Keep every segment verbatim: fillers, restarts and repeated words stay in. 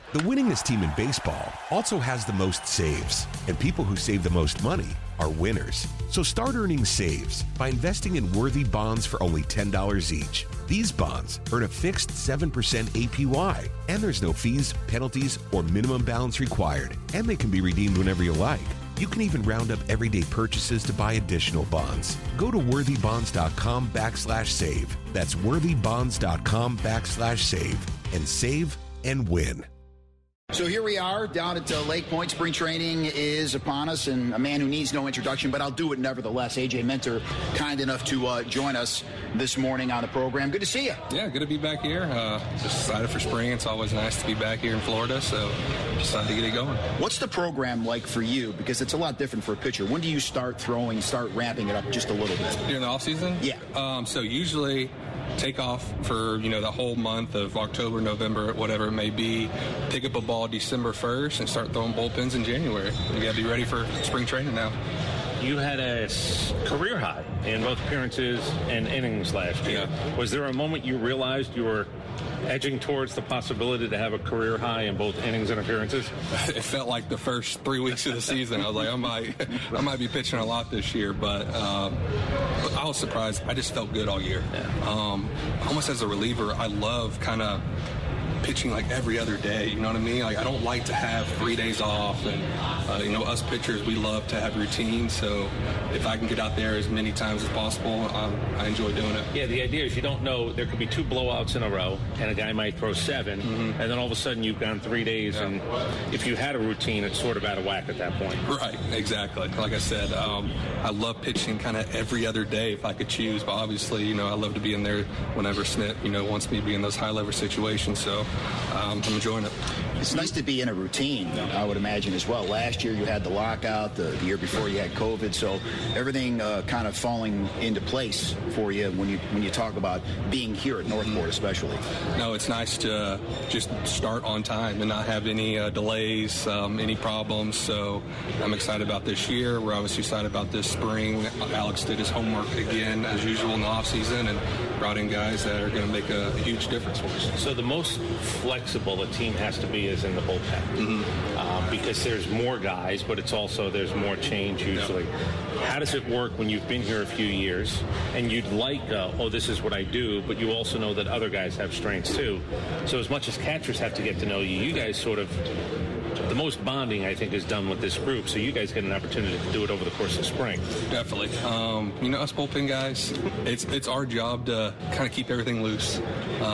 The winningest team in baseball also has the most saves, and people who save the most money are winners. So start earning saves by investing in Worthy bonds for only ten dollars each. These bonds earn a fixed seven percent A P Y, and there's no fees, penalties, or minimum balance required, and they can be redeemed whenever you like. You can even round up everyday purchases to buy additional bonds. Go to worthybonds.com backslash save. That's worthybonds.com backslash save and save and win. So here we are down at uh, Lake Point. Spring training is upon us, and a man who needs no introduction, but I'll do it nevertheless. A J Minter, kind enough to uh, join us this morning on the program. Good to see you. Yeah, good to be back here. Uh, just excited for spring. It's always nice to be back here in Florida, so decided to get it going. What's the program like for you? Because it's a lot different for a pitcher. When do you start throwing, start ramping it up just a little bit? During the off season? Yeah. Um, so usually take off for, you know, the whole month of October, November, whatever it may be. Pick up a ball December first and start throwing bullpens in January. You got to be ready for spring training now. You had a career high in both appearances and innings last year. Yeah. Was there a moment you realized you were edging towards the possibility to have a career high in both innings and appearances? It felt like the first three weeks of the season. I was like, I might, I might be pitching a lot this year, but, um, but I was surprised. I just felt good all year. Yeah. Um, almost as a reliever, I love kind of pitching like every other day, you know what I mean? Like, I don't like to have three days off, and uh, you know, us pitchers, we love to have routines. So if I can get out there as many times as possible, um, I enjoy doing it. Yeah, the idea is you don't know, there could be two blowouts in a row, and a guy might throw seven, mm-hmm. and then all of a sudden you've gone three days, yeah. and if you had a routine, it's sort of out of whack at that point. Right, exactly. Like I said, um, I love pitching kind of every other day if I could choose, but obviously, you know, I love to be in there whenever Snit, you know, wants me to be in those high-level situations. So Um, I'm enjoying it. It's nice to be in a routine, I would imagine, as well. Last year you had the lockout, the, the year before you had COVID, so everything uh, kind of falling into place for you when you when you talk about being here at Northport, especially. No, it's nice to just start on time and not have any uh, delays, um, any problems. So I'm excited about this year. We're obviously excited about this spring. Alex did his homework again, as usual, in the offseason, and brought in guys that are going to make a, a huge difference for us. So the most flexible a team has to be is in the bullpen, mm-hmm. um, because there's more guys, but it's also there's more change usually. Yep. How does it work when you've been here a few years and you'd like, uh, oh, this is what I do, but you also know that other guys have strengths too. So as much as catchers have to get to know you, you guys sort of, the most bonding, I think, is done with this group, so you guys get an opportunity to do it over the course of spring. Definitely. Um, you know, us bullpen guys, it's it's our job to kind of keep everything loose.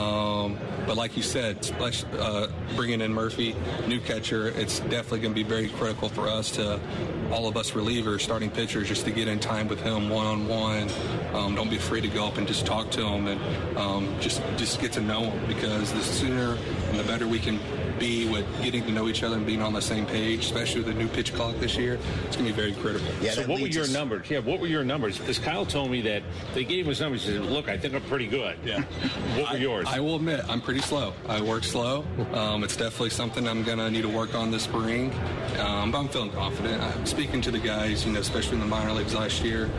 Um, but like you said, uh, bringing in Murphy, new catcher, it's definitely going to be very critical for us to, all of us relievers, starting pitchers, just to get in time with him one-on-one. Um, don't be afraid to go up and just talk to him and um, just, just get to know him, because the sooner and the better we can be with getting to know each other and being on the same page, especially with the new pitch clock this year. It's going to be very critical. Yeah, so what were your us. numbers? Yeah, what were your numbers? Because Kyle told me that they gave him his numbers. He said, look, I think I'm pretty good. Yeah. What were I, yours? I will admit, I'm pretty slow. I work slow. Um, it's definitely something I'm going to need to work on this spring. Um, but I'm feeling confident. I'm speaking to the guys, you know, especially in the minor leagues last year,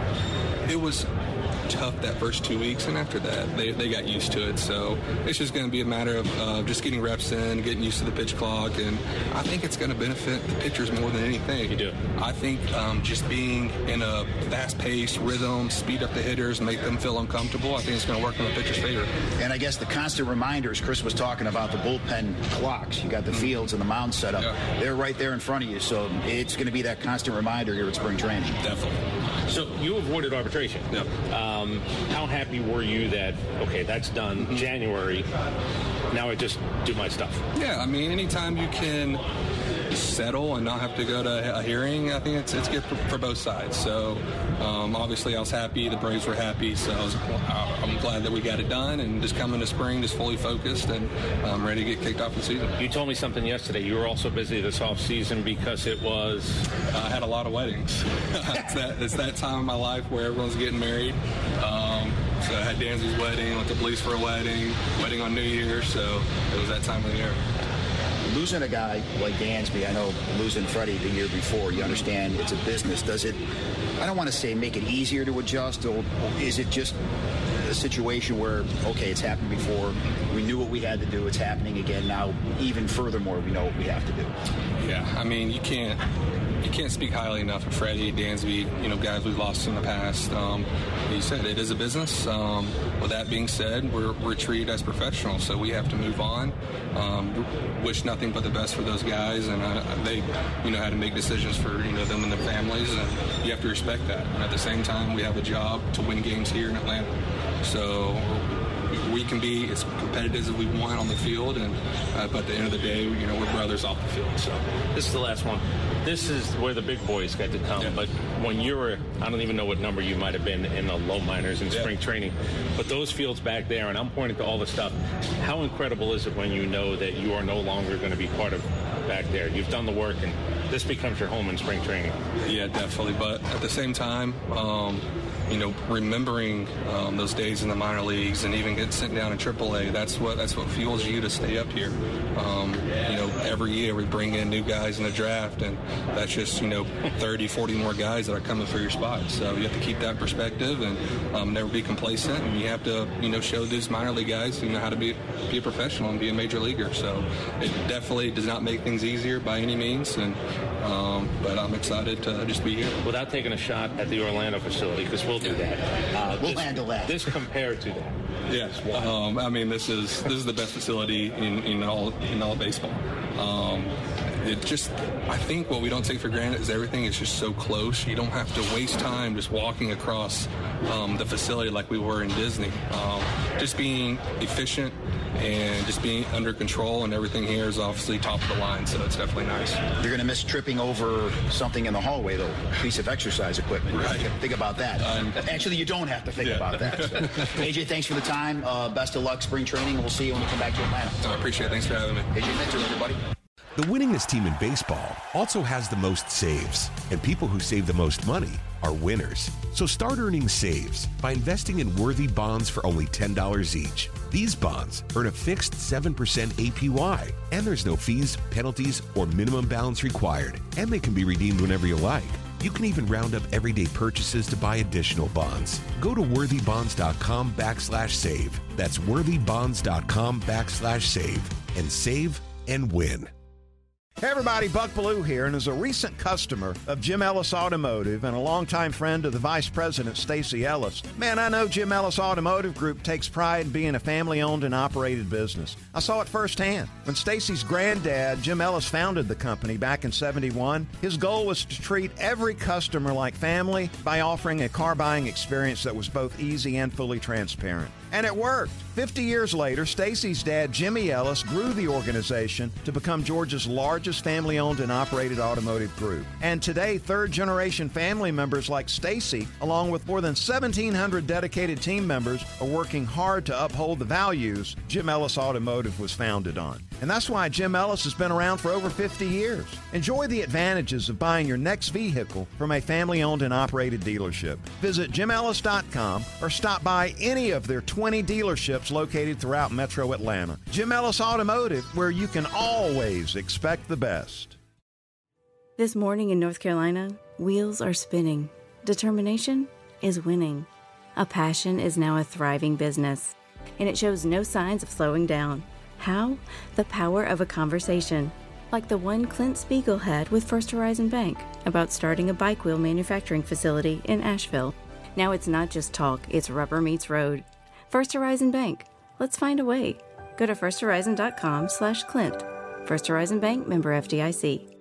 it was tough that first two weeks, and after that they, they got used to it. So it's just going to be a matter of uh, just getting reps in, getting used to the pitch clock, and I think it's going to benefit the pitchers more than anything. You do. I think um, just being in a fast-paced rhythm, speed up the hitters, make them feel uncomfortable, I think it's going to work in the pitcher's favor. And I guess the constant reminders, Chris was talking about the bullpen clocks. You got the mm-hmm. fields and the mound set up. Yeah. They're right there in front of you, so it's going to be that constant reminder here at spring training. Definitely. So you avoided arbitration. Yep. Um, how happy were you that, okay, that's done, mm-hmm. January, now I just do my stuff? Yeah, I mean, anytime you can settle and not have to go to a hearing, I think it's it's good for, for both sides. So um, obviously I was happy, the Braves were happy, so I was, I'm glad that we got it done, and just coming to spring just fully focused and um, ready to get kicked off the season. You told me something yesterday. You were also busy this off season because it was... I had a lot of weddings. it's, that, it's that time of my life where everyone's getting married. Um, so I had Danzy's wedding, went to Belize for a wedding, wedding on New Year's, so it was that time of the year. Losing a guy like Dansby, I know losing Freddie the year before, you understand it's a business. Does it, I don't want to say make it easier to adjust, or is it just situation where, okay, it's happened before. We knew what we had to do. It's happening again now. Even furthermore, we know what we have to do. Yeah, I mean, you can't you can't speak highly enough of Freddie, Dansby, you know, guys we've lost in the past. Um, you said it is a business. Um, with that being said, we're, we're treated as professionals, so we have to move on. Um, wish nothing but the best for those guys, and uh, they, you know, had to make decisions for, you know, them and their families, and you have to respect that. And at the same time, we have a job to win games here in Atlanta. So we can be as competitive as we want on the field, and uh, but at the end of the day, you know, we're brothers off the field. So this is the last one. This is where the big boys get to come. Yeah. But when you were, I don't even know what number you might have been in the low minors in yeah. spring training, but those fields back there, and I'm pointing to all the stuff. How incredible is it when you know that you are no longer going to be part of back there? You've done the work, and this becomes your home in spring training. Yeah, definitely. But at the same time, um, you know, remembering um, those days in the minor leagues and even getting sent down in triple A, that's what that's what fuels you to stay up here. Um, you know, every year we bring in new guys in the draft, and that's just, you know, thirty, forty more guys that are coming for your spot. So you have to keep that perspective and um, never be complacent, and you have to, you know, show these minor league guys, you know, how to be, be a professional and be a major leaguer. So it definitely does not make things easier by any means, and um, but I'm excited to just be here. Without taking a shot at the Orlando facility, because we'll do that. Uh, we'll this, handle that. This compared to that. Yeah, um, I mean, this is this is the best facility in, in all in all of baseball. Um, it just, I think what we don't take for granted is everything is just so close. You don't have to waste time just walking across um, the facility like we were in Disney. Um, just being efficient and just being under control, and everything here is obviously top of the line, so it's definitely nice. You're going to miss tripping over something in the hallway, though, a piece of exercise equipment. Right. Think about that. Um, Actually, you don't have to think yeah. about that. So. A J, thanks for the time. Uh, best of luck spring training. We'll see you when you come back to Atlanta. I appreciate it. Thanks for having me. A J Minter, everybody. The winningest team in baseball also has the most saves, and people who save the most money are winners. So start earning saves by investing in worthy bonds for only ten dollars each. These bonds earn a fixed seven percent A P Y, and there's no fees, penalties, or minimum balance required, and they can be redeemed whenever you like. You can even round up everyday purchases to buy additional bonds. Go to worthybonds.com backslash save. That's worthybonds.com backslash save, and save and win. Hey everybody, Buck Bellew here, and as a recent customer of Jim Ellis Automotive and a longtime friend of the Vice President, Stacy Ellis, man, I know Jim Ellis Automotive Group takes pride in being a family-owned and operated business. I saw it firsthand. When Stacy's granddad, Jim Ellis, founded the company back in seventy-one, his goal was to treat every customer like family by offering a car-buying experience that was both easy and fully transparent. And it worked. fifty years later, Stacy's dad, Jimmy Ellis, grew the organization to become Georgia's largest family-owned and operated automotive group. And today, third-generation family members like Stacy, along with more than seventeen hundred dedicated team members, are working hard to uphold the values Jim Ellis Automotive was founded on. And that's why Jim Ellis has been around for over fifty years. Enjoy the advantages of buying your next vehicle from a family-owned and operated dealership. Visit jim ellis dot com or stop by any of their twenty dealerships located throughout Metro Atlanta. Jim Ellis Automotive, where you can always expect the best. This morning in North Carolina, wheels are spinning. Determination is winning. A passion is now a thriving business, and it shows no signs of slowing down. How? The power of a conversation, like the one Clint Spiegel had with First Horizon Bank about starting a bike wheel manufacturing facility in Asheville. Now it's not just talk, it's rubber meets road. First Horizon Bank. Let's find a way. Go to first horizon dot com slash Clint. First Horizon Bank, member F D I C.